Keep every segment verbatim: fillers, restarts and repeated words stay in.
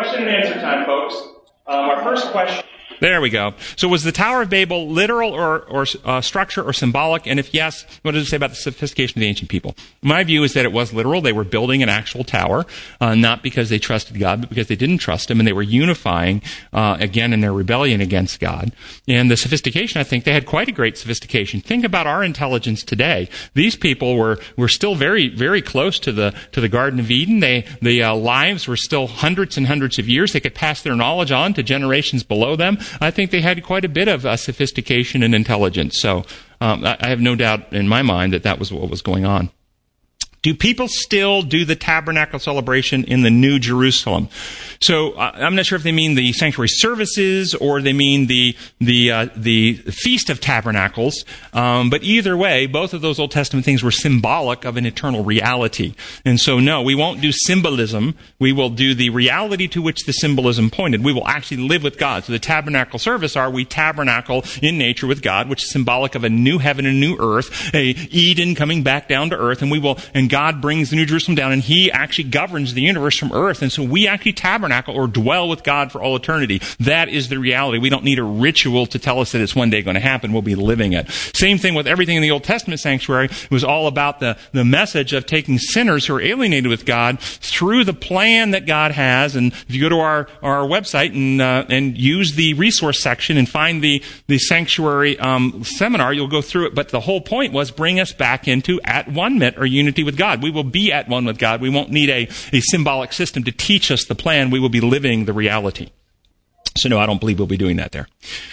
question and answer time, folks. Um, our first question. There we go. So was the Tower of Babel literal or, or uh, structure or symbolic? And if yes, what does it say about the sophistication of the ancient people? My view is that it was literal. They were building an actual tower, uh, not because they trusted God, but because they didn't trust Him, and they were unifying, uh, again, in their rebellion against God. And the sophistication, I think, they had quite a great sophistication. Think about our intelligence today. These people were, were still very, very close to the, to the Garden of Eden. They, the uh, lives were still hundreds and hundreds of years. They could pass their knowledge on to generations below them. I think they had quite a bit of uh, sophistication and intelligence. So um, I, I have no doubt in my mind that that was what was going on. Do people still do the tabernacle celebration in the New Jerusalem? So uh, I'm not sure if they mean the sanctuary services or they mean the the uh, the Feast of Tabernacles. Um, but either way, both of those Old Testament things were symbolic of an eternal reality. And so, no, we won't do symbolism. We will do the reality to which the symbolism pointed. We will actually live with God. So the tabernacle service are we tabernacle in nature with God, which is symbolic of a new heaven and new earth, a Eden coming back down to earth, and we will and God brings the New Jerusalem down, and He actually governs the universe from earth. And so we actually tabernacle or dwell with God for all eternity. That is the reality. We don't need a ritual to tell us that it's one day going to happen. We'll be living it. Same thing with everything in the Old Testament sanctuary. It was all about the, the message of taking sinners who are alienated with God through the plan that God has. And if you go to our, our website and uh, and use the resource section and find the, the sanctuary um, seminar, you'll go through it. But the whole point was bring us back into at one-ment or unity with God. We will be at one with God. We won't need a, a symbolic system to teach us the plan. We will be living the reality. So no, I don't believe we'll be doing that there.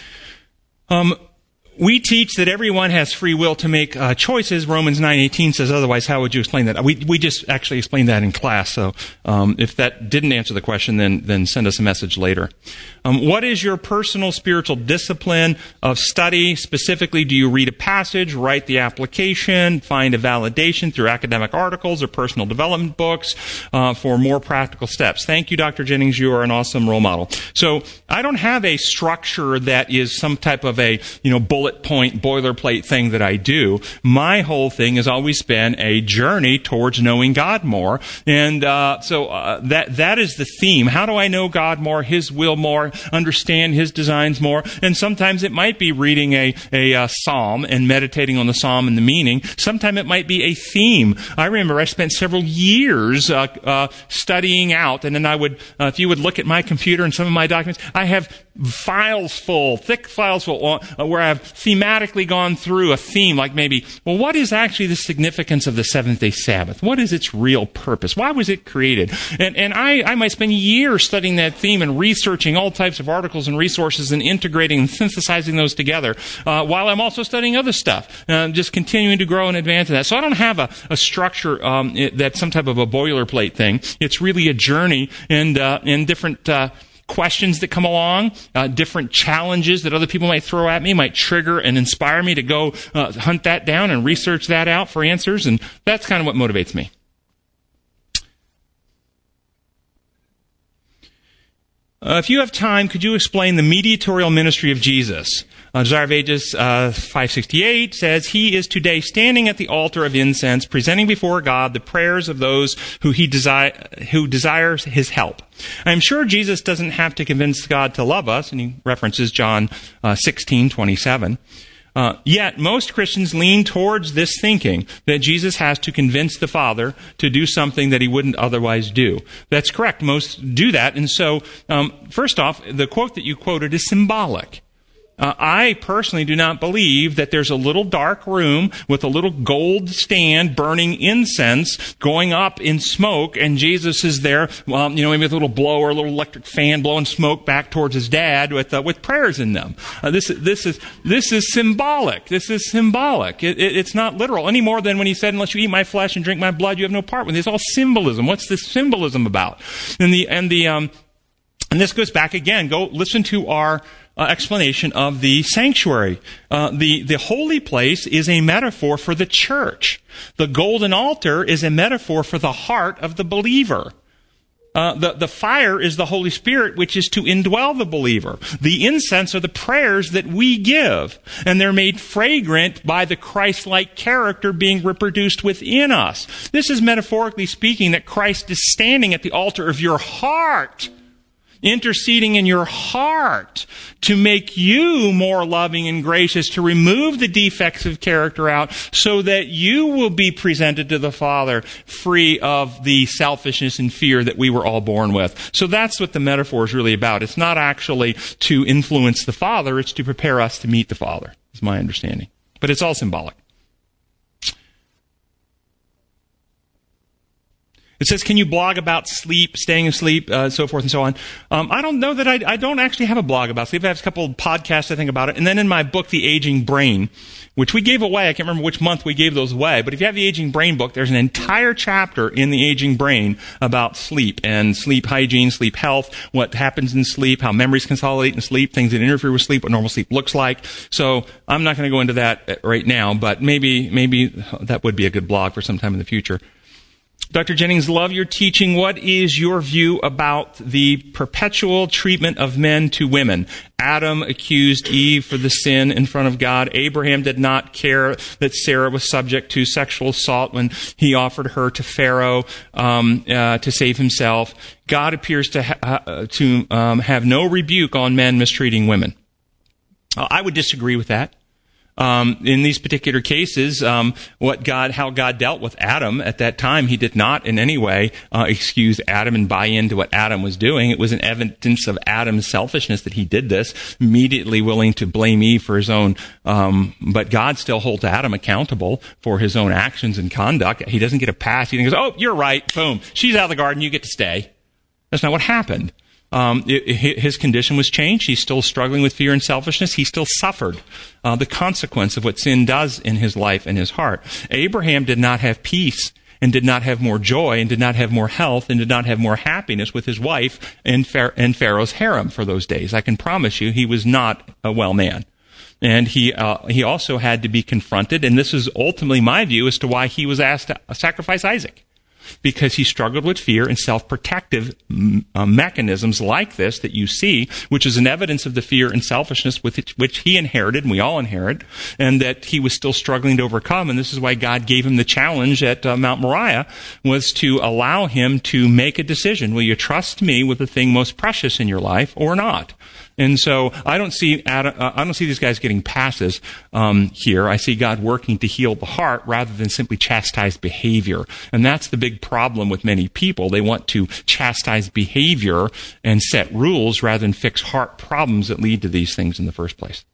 Um, we teach that everyone has free will to make uh, choices. Romans nine eighteen says otherwise. How would you explain that? We we just actually explained that in class. So um, if that didn't answer the question, then then send us a message later. Um, what is your personal spiritual discipline of study? Specifically, do you read a passage, write the application, find a validation through academic articles or personal development books uh, for more practical steps? Thank you, Doctor Jennings. You are an awesome role model. So I don't have a structure that is some type of a you know bullet point, boilerplate thing that I do. My whole thing has always been a journey towards knowing God more, and uh, so uh, that that is the theme. How do I know God more, His will more, understand His designs more? And sometimes it might be reading a, a, a psalm and meditating on the psalm and the meaning. Sometimes it might be a theme. I remember I spent several years uh, uh, studying out, and then I would, uh, if you would look at my computer and some of my documents, I have files full, thick files full, uh, where I've thematically gone through a theme, like maybe, well, what is actually the significance of the seventh-day Sabbath? What is its real purpose? Why was it created? And and I, I might spend years studying that theme and researching all types of articles and resources and integrating and synthesizing those together, uh, while I'm also studying other stuff, uh, just continuing to grow and advance in that. So I don't have a, a structure um, it, that's some type of a boilerplate thing. It's really a journey and, uh, and different uh questions that come along, uh, different challenges that other people might throw at me might trigger and inspire me to go uh, hunt that down and research that out for answers, and that's kind of what motivates me. Uh, if you have time, could you explain the mediatorial ministry of Jesus? Uh, Desire of Ages uh, five sixty-eight says, He is today standing at the altar of incense, presenting before God the prayers of those who he desi- who desires His help. I'm sure Jesus doesn't have to convince God to love us, and he references John uh, sixteen twenty-seven. Uh, yet, most Christians lean towards this thinking that Jesus has to convince the Father to do something that He wouldn't otherwise do. That's correct. Most do that. And so, um, first off, the quote that you quoted is symbolic. Uh, I personally do not believe that there's a little dark room with a little gold stand burning incense going up in smoke, and Jesus is there, well, you know, maybe with a little blower, a little electric fan blowing smoke back towards His dad with uh, with prayers in them. Uh, this this is this is symbolic. This is symbolic. It, it, it's not literal any more than when He said, "Unless you eat my flesh and drink my blood, you have no part with it." It's all symbolism. What's this symbolism about? And the and the um and this goes back again. Go listen to our Uh, explanation of the sanctuary. Uh, the, the holy place is a metaphor for the church. The golden altar is a metaphor for the heart of the believer. Uh, the, the fire is the Holy Spirit, which is to indwell the believer. The incense are the prayers that we give, and they're made fragrant by the Christ-like character being reproduced within us. This is metaphorically speaking that Christ is standing at the altar of your heart. interceding in your heart to make you more loving and gracious, to remove the defects of character out so that you will be presented to the Father free of the selfishness and fear that we were all born with. So that's what the metaphor is really about. It's not actually to influence the Father, it's to prepare us to meet the Father, is my understanding. But it's all symbolic. It says, can you blog about sleep, staying asleep, uh, so forth and so on? Um, I don't know that I, I don't actually have a blog about sleep. I have a couple of podcasts, I think, about it. And then in my book, The Aging Brain, which we gave away, I can't remember which month we gave those away, but if you have the Aging Brain book, there's an entire chapter in The Aging Brain about sleep and sleep hygiene, sleep health, what happens in sleep, how memories consolidate in sleep, things that interfere with sleep, what normal sleep looks like. So I'm not going to go into that right now, but maybe, maybe that would be a good blog for some time in the future. Doctor Jennings, love your teaching. What is your view about the perpetual treatment of men to women? Adam accused Eve for the sin in front of God. Abraham did not care that Sarah was subject to sexual assault when he offered her to Pharaoh um, uh, to save himself. God appears to ha- uh, to um, have no rebuke on men mistreating women. Uh, I would disagree with that. Um, in these particular cases, um, what God, how God dealt with Adam at that time, he did not in any way uh, excuse Adam and buy into what Adam was doing. It was an evidence of Adam's selfishness that he did this, immediately willing to blame Eve for his own. Um, but God still holds Adam accountable for his own actions and conduct. He doesn't get a pass. He goes, "Oh, you're right. Boom. She's out of the garden. You get to stay." That's not what happened. Um, it, it, his condition was changed. He's still struggling with fear and selfishness. He still suffered uh, the consequence of what sin does in his life and his heart. Abraham did not have peace and did not have more joy and did not have more health and did not have more happiness with his wife and, Phar- and Pharaoh's harem for those days. I can promise you he was not a well man. And he uh, he also had to be confronted, and this is ultimately my view as to why he was asked to sacrifice Isaac. Because he struggled with fear and self-protective uh, mechanisms like this that you see, which is an evidence of the fear and selfishness with it, which he inherited, and we all inherit, and that he was still struggling to overcome. And this is why God gave him the challenge at uh, Mount Moriah, was to allow him to make a decision. Will you trust me with the thing most precious in your life or not? And so I don't see Adam, uh, I don't see these guys getting passes um, here. I see God working to heal the heart rather than simply chastise behavior. And that's the big problem with many people. They want to chastise behavior and set rules rather than fix heart problems that lead to these things in the first place.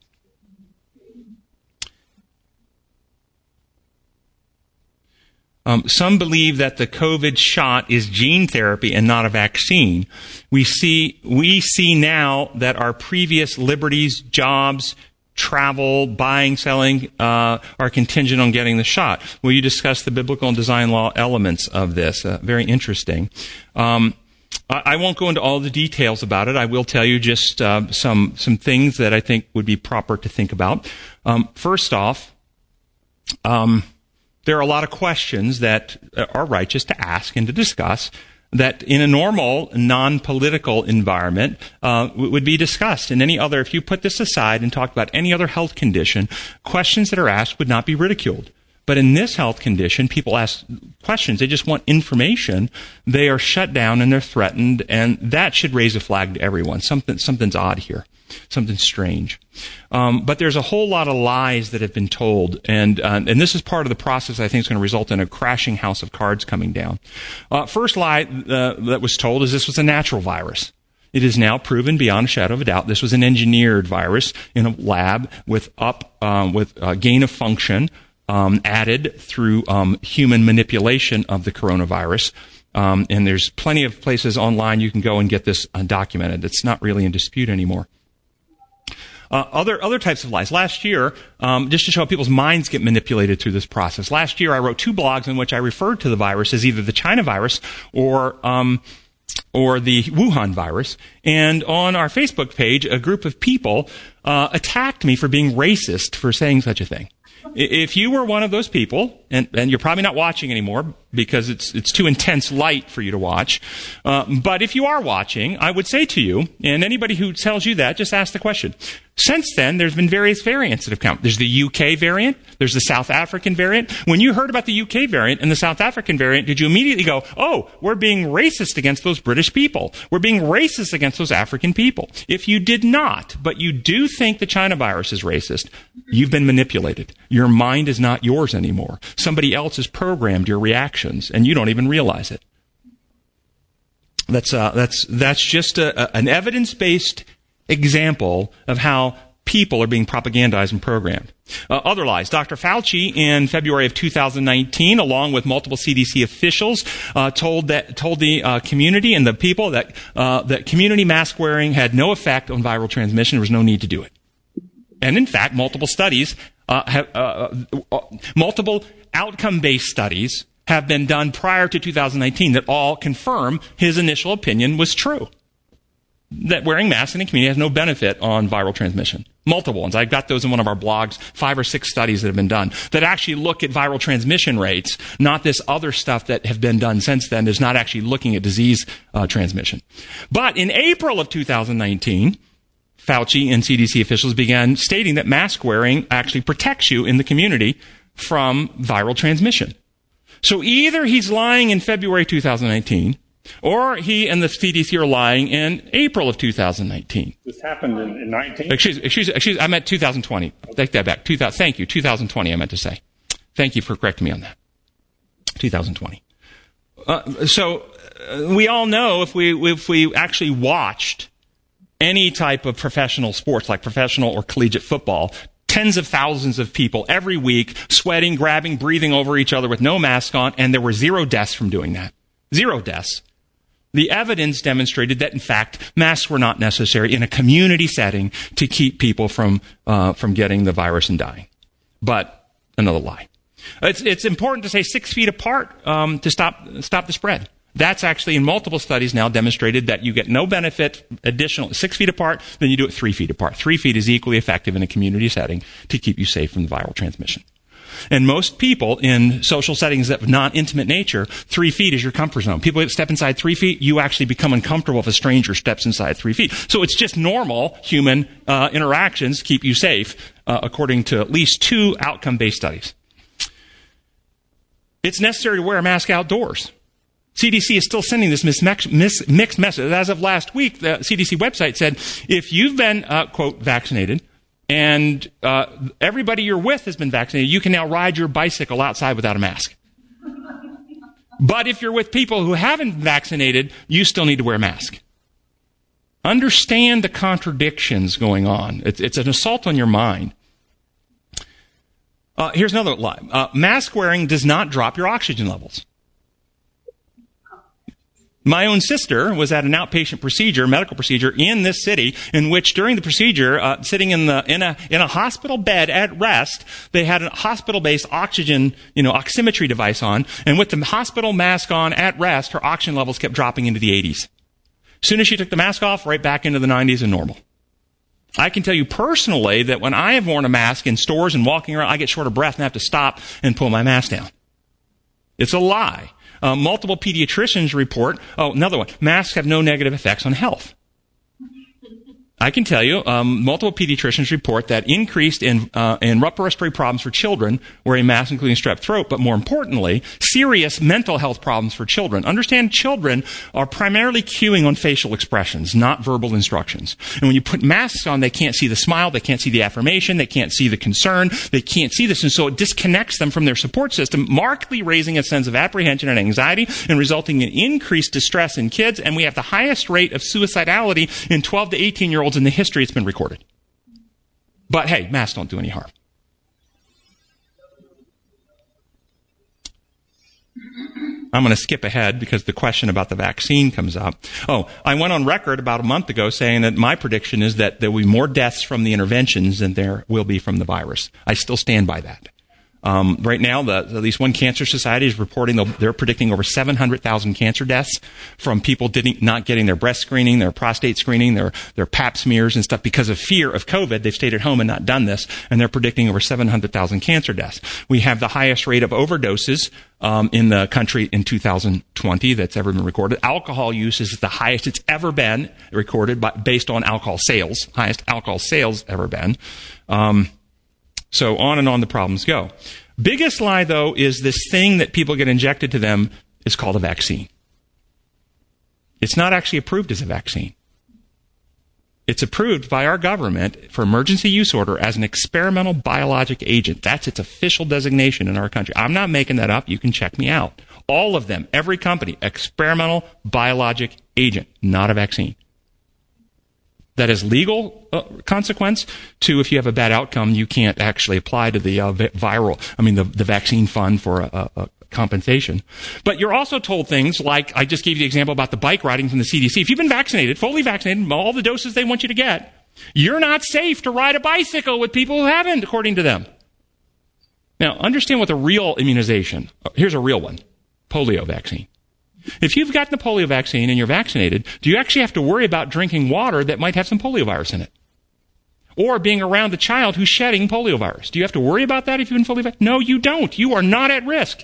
Um, some believe that the COVID shot is gene therapy and not a vaccine. We see we see now that our previous liberties, jobs, travel, buying, selling uh, are contingent on getting the shot. Will you discuss the biblical and design law elements of this? Uh, very interesting. Um, I, I won't go into all the details about it. I will tell you just uh, some some things that I think would be proper to think about. Um, first off, um, there are a lot of questions that are righteous to ask and to discuss that in a normal, non-political environment uh, would be discussed. And any other, if you put this aside and talk about any other health condition, questions that are asked would not be ridiculed. But in this health condition, people ask questions. They just want information. They are shut down and they're threatened, and that should raise a flag to everyone. Something, something's odd here. Something strange. Um, but there's a whole lot of lies that have been told, and uh, and this is part of the process I think is going to result in a crashing house of cards coming down. Uh, first lie uh, that was told is this was a natural virus. It is now proven beyond a shadow of a doubt this was an engineered virus in a lab with up um, with uh, gain of function um, added through um, human manipulation of the coronavirus. Um, and there's plenty of places online you can go and get this uh, documented. It's not really in dispute anymore. Uh, other other types of lies. Last year, um, just to show how people's minds get manipulated through this process. Last year, I wrote two blogs in which I referred to the virus as either the China virus or um, or the Wuhan virus. And on our Facebook page, a group of people uh, attacked me for being racist for saying such a thing. If you were one of those people, and, and you're probably not watching anymore because it's it's too intense light for you to watch, uh, but if you are watching, I would say to you, and anybody who tells you that, just ask the question, Since then, there's been various variants that have come. There's the U K variant. There's the South African variant. When you heard about the U K variant and the South African variant, did you immediately go, oh, we're being racist against those British people. We're being racist against those African people. If you did not, but you do think the China virus is racist, you've been manipulated. Your mind is not yours anymore. Somebody else has programmed your reactions, and you don't even realize it. That's, uh, that's, that's just a, a, an evidence-based example of how people are being propagandized and programmed. Uh, other lies. Doctor Fauci in February of two thousand nineteen, along with multiple C D C officials, uh, told that told the uh, community and the people that uh, that community mask wearing had no effect on viral transmission. There was no need to do it. And in fact, multiple studies, uh, have, uh, uh, multiple outcome-based studies have been done prior to two thousand nineteen that all confirm his initial opinion was true. That wearing masks in the community has no benefit on viral transmission. Multiple ones. I've got those in one of our blogs, five or six studies that have been done that actually look at viral transmission rates, not this other stuff that have been done since then is not actually looking at disease uh, transmission. But in April of two thousand nineteen, Fauci and C D C officials began stating that mask wearing actually protects you in the community from viral transmission. So either he's lying in February two thousand nineteen, or he and the C D C are lying in April of two thousand nineteen. This happened in, in nineteen? Excuse, excuse, excuse, I meant two thousand twenty. Take that back. two thousand, thank you. two thousand twenty, I meant to say. Thank you for correcting me on that. two thousand twenty. Uh, so uh, we all know if we if we actually watched any type of professional sports, like professional or collegiate football, tens of thousands of people every week sweating, grabbing, breathing over each other with no mask on, and there were zero deaths from doing that. Zero deaths. The evidence demonstrated that, in fact, masks were not necessary in a community setting to keep people from uh, from getting the virus and dying. But another lie. It's it's important to say six feet apart um, to stop stop the spread. That's actually in multiple studies now demonstrated that you get no benefit additional six feet apart than you do it three feet apart. Three feet is equally effective in a community setting to keep you safe from viral transmission. And most people in social settings of non-intimate nature, three feet is your comfort zone. People that step inside three feet, you actually become uncomfortable if a stranger steps inside three feet. So it's just normal human uh, interactions keep you safe, uh, according to at least two outcome-based studies. It's necessary to wear a mask outdoors. C D C is still sending this mismix, mis, mixed message. As of last week, the C D C website said, if you've been, uh, quote, vaccinated, and uh, everybody you're with has been vaccinated, you can now ride your bicycle outside without a mask. But if you're with people who haven't been vaccinated, you still need to wear a mask. Understand the contradictions going on. It's, it's an assault on your mind. Uh, here's another lie. Uh, mask wearing does not drop your oxygen levels. My own sister was at an outpatient procedure, medical procedure in this city, in which during the procedure, uh, sitting in the in a in a hospital bed at rest, they had a hospital-based oxygen, you know, oximetry device on, and with the hospital mask on at rest, her oxygen levels kept dropping into the eighties. As soon as she took the mask off, right back into the nineties and normal. I can tell you personally that when I have worn a mask in stores and walking around, I get short of breath and have to stop and pull my mask down. It's a lie. Uh, multiple pediatricians report, oh, another one, masks have no negative effects on health. I can tell you, um, multiple pediatricians report that increased in, uh, in upper respiratory problems for children wearing masks, including strep throat, but more importantly, serious mental health problems for children. Understand, children are primarily cueing on facial expressions, not verbal instructions. And when you put masks on, they can't see the smile, they can't see the affirmation, they can't see the concern, they can't see this, and so it disconnects them from their support system, markedly raising a sense of apprehension and anxiety and resulting in increased distress in kids. And we have the highest rate of suicidality in twelve to eighteen year olds in the history it's been recorded. But hey, masks don't do any harm. I'm going to skip ahead because the question about the vaccine comes up. Oh, I went on record about a month ago saying that my prediction is that there will be more deaths from the interventions than there will be from the virus. I still stand by that. Um, right now, the, at least one cancer society is reporting they're predicting over seven hundred thousand cancer deaths from people didn't, not getting their breast screening, their prostate screening, their, their pap smears and stuff because of fear of COVID. They've stayed at home and not done this, and they're predicting over seven hundred thousand cancer deaths. We have the highest rate of overdoses um, in the country in two thousand twenty that's ever been recorded. Alcohol use is the highest it's ever been recorded by, based on alcohol sales, highest alcohol sales ever been. Um, So on and on the problems go. Biggest lie, though, is this thing that people get injected to them is called a vaccine. It's not actually approved as a vaccine. It's approved by our government for emergency use order as an experimental biologic agent. That's its official designation in our country. I'm not making that up. You can check me out. All of them, every company, experimental biologic agent, not a vaccine. That has legal uh, consequence to if you have a bad outcome, you can't actually apply to the uh, viral, I mean, the, the vaccine fund for a, a, a compensation. But you're also told things like, I just gave you the example about the bike riding from the C D C. If you've been vaccinated, fully vaccinated, all the doses they want you to get, you're not safe to ride a bicycle with people who haven't, according to them. Now, understand what the real immunization, here's a real one, polio vaccine. If you've gotten the polio vaccine and you're vaccinated, do you actually have to worry about drinking water that might have some polio virus in it? Or being around a child who's shedding polio virus? Do you have to worry about that if you've been fully vaccinated? No, you don't. You are not at risk.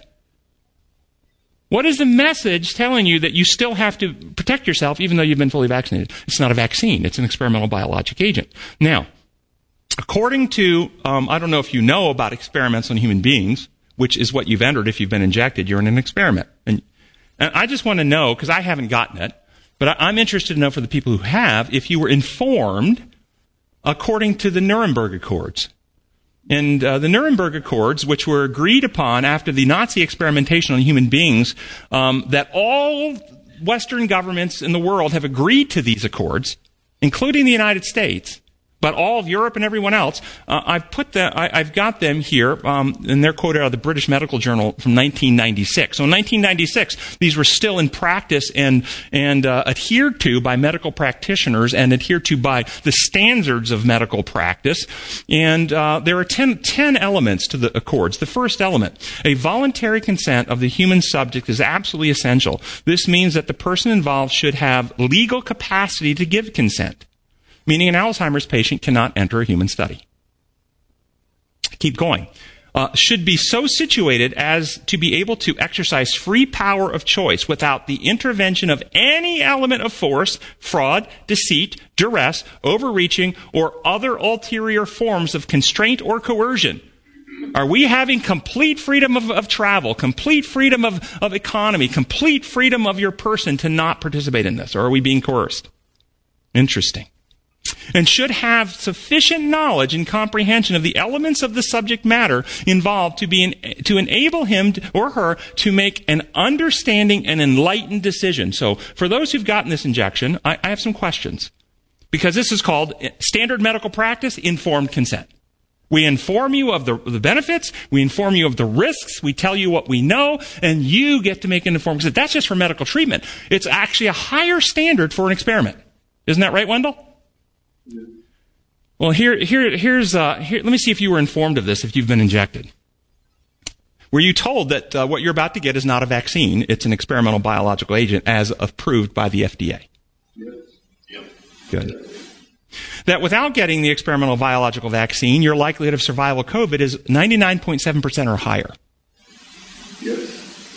What is the message telling you that you still have to protect yourself even though you've been fully vaccinated? It's not a vaccine. It's an experimental biologic agent. Now, according to, um, I don't know if you know about experiments on human beings, which is what you've entered if you've been injected. You're in an experiment. And And I just want to know, because I haven't gotten it, but I, I'm interested to know for the people who have, if you were informed according to the Nuremberg Accords. And uh, the Nuremberg Accords, which were agreed upon after the Nazi experimentation on human beings, um, that all Western governments in the world have agreed to these accords, including the United States, but all of Europe and everyone else. Uh, I've put the, I, I've got them here, um, and they're quoted out of the British Medical Journal from nineteen ninety-six. So in nineteen ninety-six, these were still in practice and and uh, adhered to by medical practitioners and adhered to by the standards of medical practice. And uh, there are ten, ten elements to the accords. The first element, a voluntary consent of the human subject is absolutely essential. This means that the person involved should have legal capacity to give consent, meaning an Alzheimer's patient cannot enter a human study. Keep going. Uh, should be so situated as to be able to exercise free power of choice without the intervention of any element of force, fraud, deceit, duress, overreaching, or other ulterior forms of constraint or coercion. Are we having complete freedom of, of travel, complete freedom of, of economy, complete freedom of your person to not participate in this? Or are we being coerced? Interesting. And should have sufficient knowledge and comprehension of the elements of the subject matter involved to be in, to enable him to, or her to make an understanding and enlightened decision. So for those who've gotten this injection, I, I have some questions. Because this is called standard medical practice, informed consent. We inform you of the, the benefits, we inform you of the risks, we tell you what we know, and you get to make an informed consent. That's just for medical treatment. It's actually a higher standard for an experiment. Isn't that right, Wendell? Well, here, here, here's, uh, here, let me see if you were informed of this, if you've been injected. Were you told that uh, what you're about to get is not a vaccine, it's an experimental biological agent as approved by the F D A? Yes. Yep. Good. That without getting the experimental biological vaccine, your likelihood of survival of COVID is ninety-nine point seven percent or higher. Yes.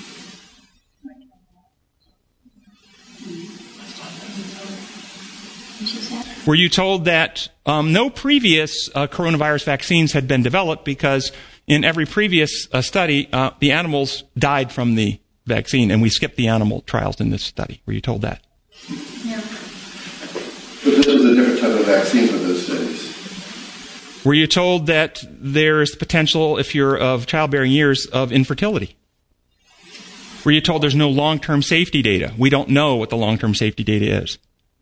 Were you told that um, no previous uh, coronavirus vaccines had been developed because in every previous uh, study, uh, the animals died from the vaccine, and we skipped the animal trials in this study? Were you told that? Yeah. But this was a different type of vaccine for those studies. Were you told that there's potential, if you're of childbearing years, of infertility? Were you told there's no long-term safety data? We don't know what the long-term safety data is.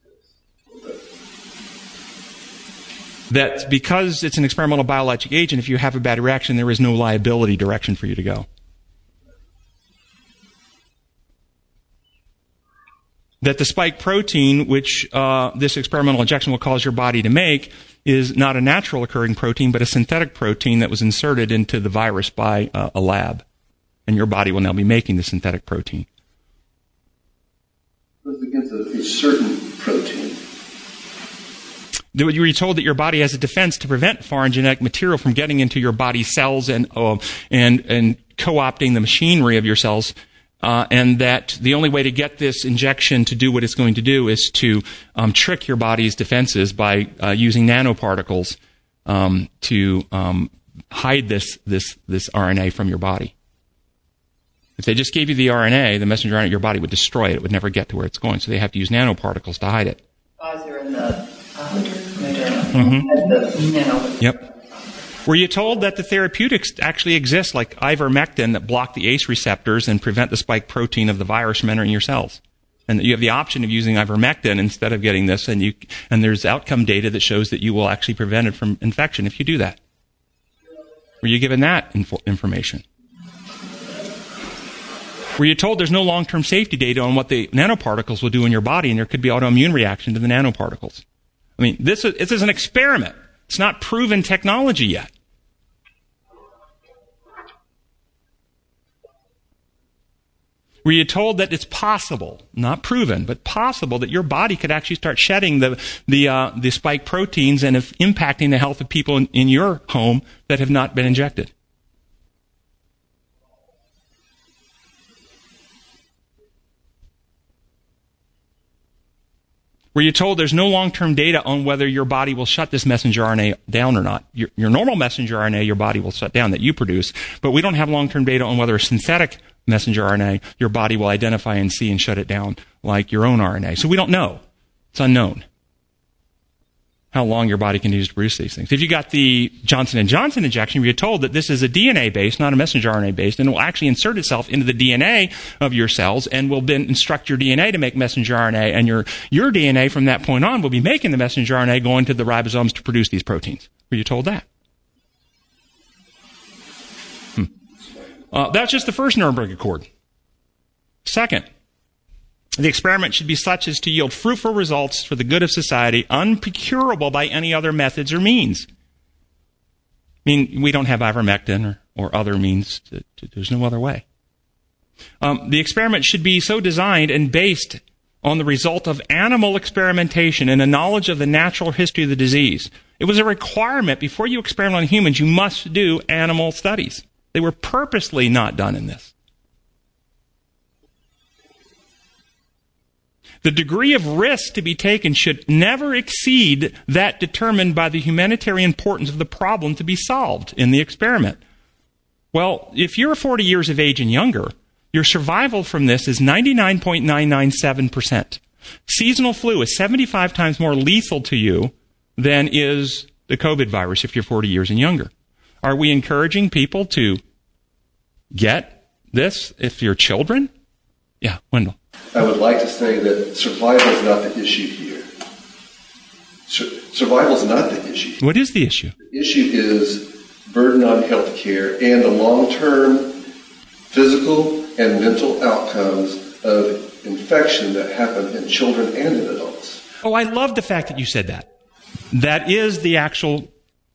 That because it's an experimental biologic agent, if you have a bad reaction, there is no liability direction for you to go. That the spike protein, which uh, this experimental injection will cause your body to make, is not a natural occurring protein, but a synthetic protein that was inserted into the virus by uh, a lab. And your body will now be making the synthetic protein. It's against a, a certain protein. You were told that your body has a defense to prevent foreign genetic material from getting into your body's cells and uh, and and co-opting the machinery of your cells, uh, and that the only way to get this injection to do what it's going to do is to um, trick your body's defenses by uh, using nanoparticles um, to um, hide this this this R N A from your body. If they just gave you the R N A, the messenger R N A, your body would destroy it. It would never get to where it's going. So they have to use nanoparticles to hide it. Pfizer and the Moderna. Mm-hmm. And the nano. Yep. Were you told that the therapeutics actually exist, like ivermectin, that block the A C E receptors and prevent the spike protein of the virus from entering your cells? And that you have the option of using ivermectin instead of getting this, and you and there's outcome data that shows that you will actually prevent it from infection if you do that. Were you given that info- information? Were you told there's no long-term safety data on what the nanoparticles will do in your body, and there could be autoimmune reaction to the nanoparticles? I mean, this is, this is an experiment. It's not proven technology yet. Were you told that it's possible, not proven, but possible, that your body could actually start shedding the the uh, the spike proteins and if impacting the health of people in, in your home that have not been injected? Were you told there's no long-term data on whether your body will shut this messenger R N A down or not? Your, your normal messenger R N A, your body will shut down that you produce, but we don't have long-term data on whether a synthetic messenger R N A, your body will identify and see and shut it down like your own R N A. So we don't know. It's unknown how long your body can use to produce these things. If you got the Johnson and Johnson injection, you're told that this is a D N A-based, not a messenger R N A-based, and it will actually insert itself into the D N A of your cells and will then instruct your D N A to make messenger R N A, and your, your D N A from that point on will be making the messenger R N A going to the ribosomes to produce these proteins. Were you told that? Hmm. Uh, that's just the first Nuremberg Accord. Second, the experiment should be such as to yield fruitful results for the good of society, unprocurable by any other methods or means. I mean, we don't have ivermectin or, or other means. To, to, there's no other way. Um, the experiment should be so designed and based on the result of animal experimentation and a knowledge of the natural history of the disease. It was a requirement before you experiment on humans, you must do animal studies. They were purposely not done in this. The degree of risk to be taken should never exceed that determined by the humanitarian importance of the problem to be solved in the experiment. Well, if you're forty years of age and younger, your survival from this is ninety-nine point nine nine seven percent. Seasonal flu is seventy-five times more lethal to you than is the COVID virus if you're forty years and younger. Are we encouraging people to get this if you're children? Yeah, Wendell. I would like to say that survival is not the issue here. Sur- survival is not the issue. What is the issue? The issue is burden on health care and the long-term physical and mental outcomes of infection that happen in children and in adults. Oh, I love the fact that you said that. That is the actual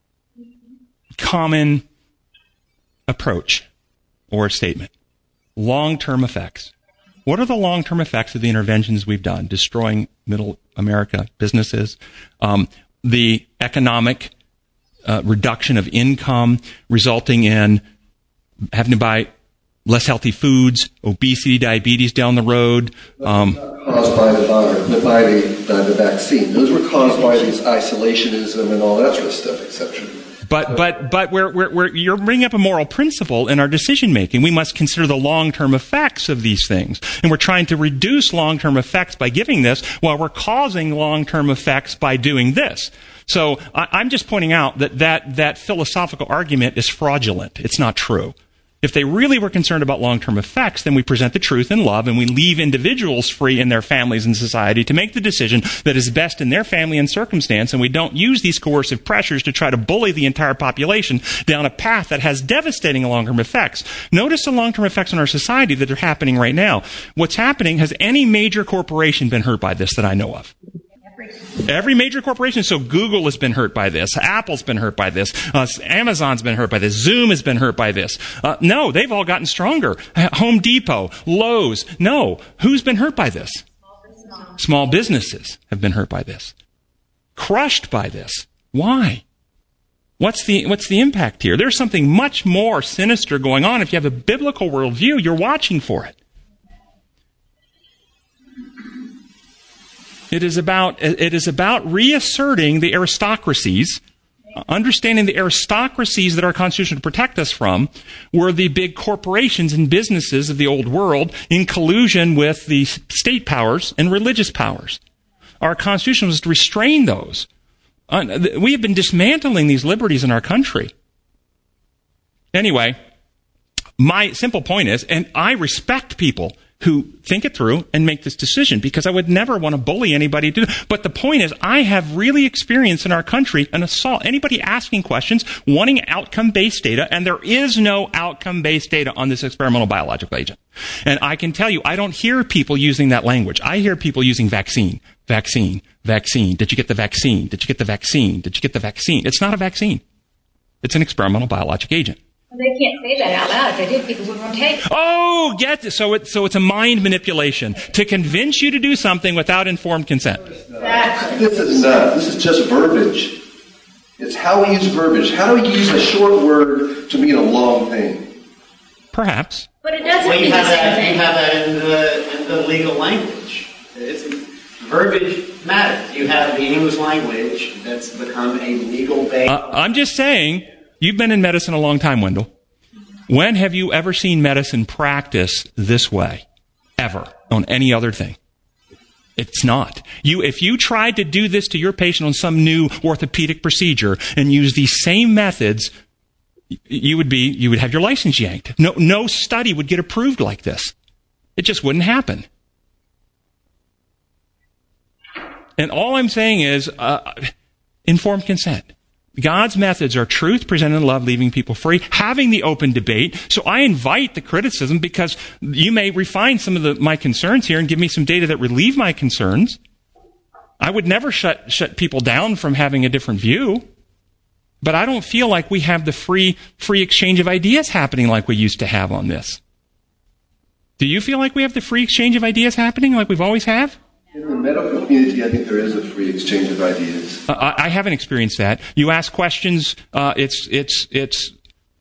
common approach or statement. Long-term effects. What are the long-term effects of the interventions we've done? Destroying middle America businesses, um, the economic uh, reduction of income resulting in having to buy less healthy foods, obesity, diabetes down the road. Um, caused by the, virus, by, the, by the vaccine. Those were caused by these isolationism and all that sort of stuff, et cetera. But but but we're, we're, we're, you're bringing up a moral principle in our decision making. We must consider the long-term effects of these things, and we're trying to reduce long-term effects by giving this, while we're causing long-term effects by doing this. So I, I'm just pointing out that, that that philosophical argument is fraudulent. It's not true. If they really were concerned about long-term effects, then we present the truth in love and we leave individuals free in their families and society to make the decision that is best in their family and circumstance, and we don't use these coercive pressures to try to bully the entire population down a path that has devastating long-term effects. Notice the long-term effects on our society that are happening right now. What's happening, has any major corporation been hurt by this that I know of? Every Every major corporation. So Google has been hurt by this. Apple's been hurt by this. Uh, Amazon's been hurt by this. Zoom has been hurt by this. Uh, no, they've all gotten stronger. Home Depot, Lowe's. No. Who's been hurt by this? Small businesses have been hurt by this. Crushed by this. Why? What's the, what's the impact here? There's something much more sinister going on. If you have a biblical worldview, you're watching for it. It is about, it is about reasserting the aristocracies, understanding the aristocracies that our Constitution to protect us from were the big corporations and businesses of the old world in collusion with the state powers and religious powers. Our Constitution was to restrain those. We have been dismantling these liberties in our country. Anyway, my simple point is, and I respect people who think it through and make this decision, because I would never want to bully anybody to do it. But the point is, I have really experienced in our country an assault. Anybody asking questions, wanting outcome-based data, and there is no outcome-based data on this experimental biological agent. And I can tell you, I don't hear people using that language. I hear people using vaccine, vaccine, vaccine. Did you get the vaccine? Did you get the vaccine? Did you get the vaccine? It's not a vaccine. It's an experimental biologic agent. Well, they can't say that out loud. If they did, people wouldn't want to take it. Oh, get it. So, it, so it's a mind manipulation to convince you to do something without informed consent. Exactly. This is not. This is just verbiage. It's how we use verbiage. How do we use a short word to mean a long thing? Perhaps. But it doesn't well, mean the same that, thing. You have that in the, in the legal language. It's, verbiage matters. You have the English language that's become a legal base. Uh, I'm just saying, you've been in medicine a long time, Wendell. When have you ever seen medicine practice this way? Ever. On any other thing? It's not. You, if you tried to do this to your patient on some new orthopedic procedure and use these same methods, you would be, you would have your license yanked. No, no study would get approved like this. It just wouldn't happen. And all I'm saying is, uh, informed consent. God's methods are truth presented in love, leaving people free, having the open debate. So I invite the criticism, because you may refine some of the, my concerns here and give me some data that relieve my concerns. I would never shut, shut people down from having a different view. But I don't feel like we have the free, free exchange of ideas happening like we used to have on this. Do you feel like we have the free exchange of ideas happening like we've always have? In the medical community, I think there is a free exchange of ideas. Uh, I, I haven't experienced that. You ask questions, uh, it's, it's, it's,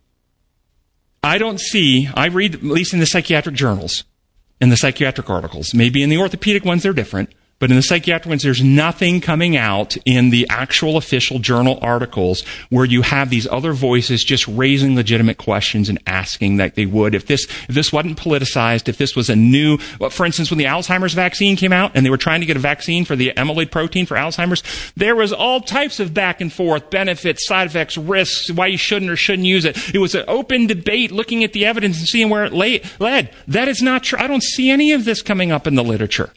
I don't see, I read, at least in the psychiatric journals, in the psychiatric articles, maybe in the orthopedic ones they're different, but in the psychiatric ones, there's nothing coming out in the actual official journal articles where you have these other voices just raising legitimate questions and asking like they would if this if this wasn't politicized, if this was a new, for instance, when the Alzheimer's vaccine came out and they were trying to get a vaccine for the amyloid protein for Alzheimer's, there was all types of back and forth, benefits, side effects, risks, why you shouldn't or shouldn't use it. It was an open debate looking at the evidence and seeing where it led. That is not true. I don't see any of this coming up in the literature.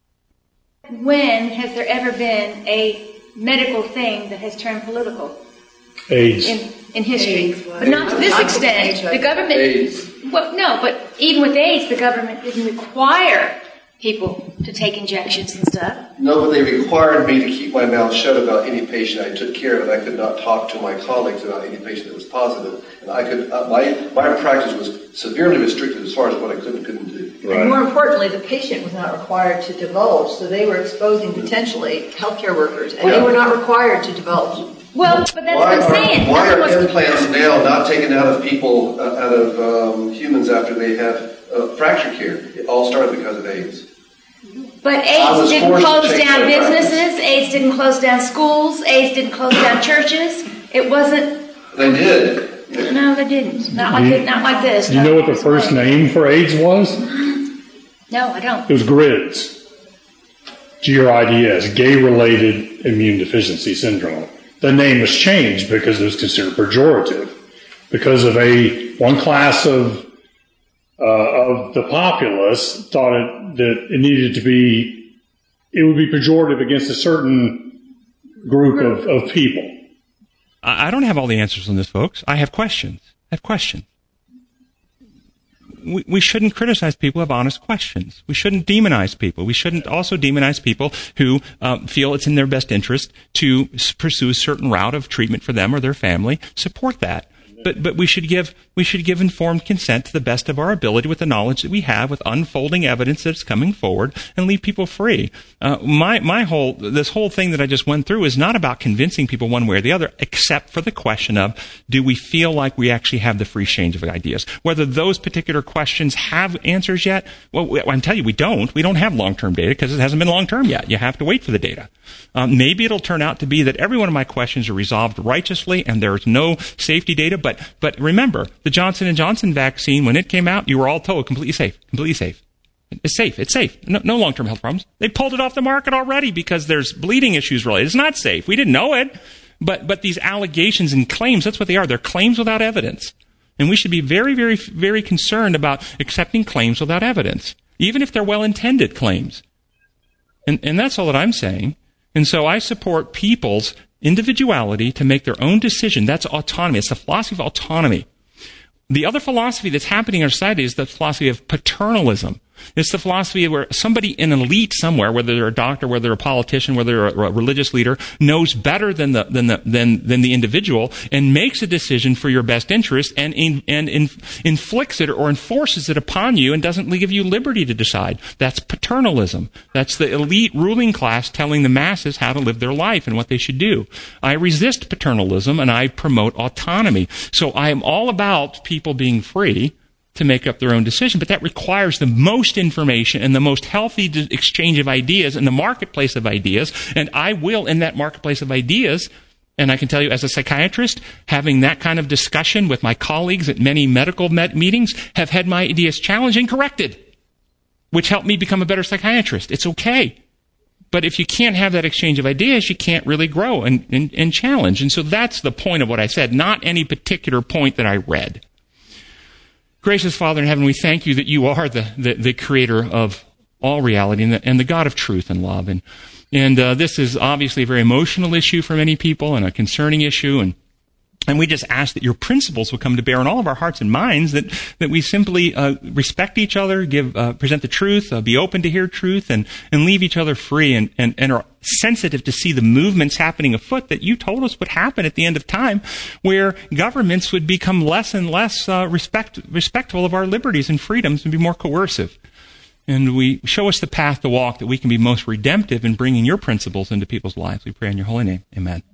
When has there ever been a medical thing that has turned political? AIDS. In, in history. AIDS, but not to this extent. The government... AIDS. Well, no, but even with AIDS, the government didn't require people to take injections and stuff. No, but they required me to keep my mouth shut about any patient I took care of, and I could not talk to my colleagues about any patient that was positive. And I could, uh, my my practice was severely restricted as far as what I could and couldn't do. Right. And more importantly, the patient was not required to divulge, so they were exposing potentially healthcare workers, and yeah. they were not required to divulge. Well, but that's why what I'm saying. Are, why are was... implants now not taken out of people, uh, out of um, humans after they have uh, fracture care? It all started because of AIDS. But AIDS didn't close down businesses, AIDS didn't close down schools, AIDS didn't close down churches. It wasn't... They did. No, they didn't. Not like, it, not like this. Do you know what the first name for AIDS was? No, I don't. It was GRIDS. G R I D S, Gay-Related Immune Deficiency Syndrome. The name was changed because it was considered pejorative. Because of a one class of uh, of the populace thought it, that it needed to be, it would be pejorative against a certain group of, of people. I don't have all the answers on this, folks. I have questions. I have questions. we, we shouldn't criticize people who have honest questions. We shouldn't demonize people. We shouldn't also demonize people who um, feel it's in their best interest to pursue a certain route of treatment for them or their family. Support that. But but we should give we should give informed consent to the best of our ability with the knowledge that we have, with unfolding evidence that's coming forward, and leave people free. Uh, my my whole this whole thing that I just went through is not about convincing people one way or the other, except for the question of, do we feel like we actually have the free exchange of ideas? Whether those particular questions have answers yet, well, I can tell you we don't. We don't have long-term data because it hasn't been long-term yet. You have to wait for the data. Um, maybe it'll turn out to be that every one of my questions are resolved righteously and there's no safety data. But but remember, the Johnson and Johnson vaccine, when it came out, you were all told completely safe, completely safe. It's safe. It's safe. No, no long-term health problems. They pulled it off the market already because there's bleeding issues related. It's not safe. We didn't know it. But but these allegations and claims, that's what they are. They're claims without evidence. And we should be very, very, very concerned about accepting claims without evidence, even if they're well-intended claims. And and that's all that I'm saying. And so I support people's individuality to make their own decision. That's autonomy. It's the philosophy of autonomy. The other philosophy that's happening in our society is the philosophy of paternalism. It's the philosophy where somebody in an elite somewhere, whether they're a doctor, whether they're a politician, whether they're a religious leader, knows better than the than the than than the individual and makes a decision for your best interest and in, and in, inflicts it or enforces it upon you and doesn't give you liberty to decide. That's paternalism. That's the elite ruling class telling the masses how to live their life and what they should do. I resist paternalism and I promote autonomy. So I am all about people being free to make up their own decision, but that requires the most information and the most healthy exchange of ideas in the marketplace of ideas, and I will, in that marketplace of ideas, and I can tell you as a psychiatrist, having that kind of discussion with my colleagues at many medical met meetings, have had my ideas challenged and corrected, which helped me become a better psychiatrist. It's okay. But if you can't have that exchange of ideas, you can't really grow and, and, and challenge. And so that's the point of what I said, not any particular point that I read. Gracious Father in heaven, we thank you that you are the, the, the creator of all reality and the, and the God of truth and love. And, and uh, this is obviously a very emotional issue for many people and a concerning issue. And, and we just ask that your principles will come to bear in all of our hearts and minds, that, that we simply uh, respect each other, give uh, present the truth, uh, be open to hear truth, and, and leave each other free, and, and, and are sensitive to see the movements happening afoot that you told us would happen at the end of time, where governments would become less and less uh, respect, respectful of our liberties and freedoms and be more coercive. And we show us the path to walk that we can be most redemptive in bringing your principles into people's lives. We pray in your holy name. Amen.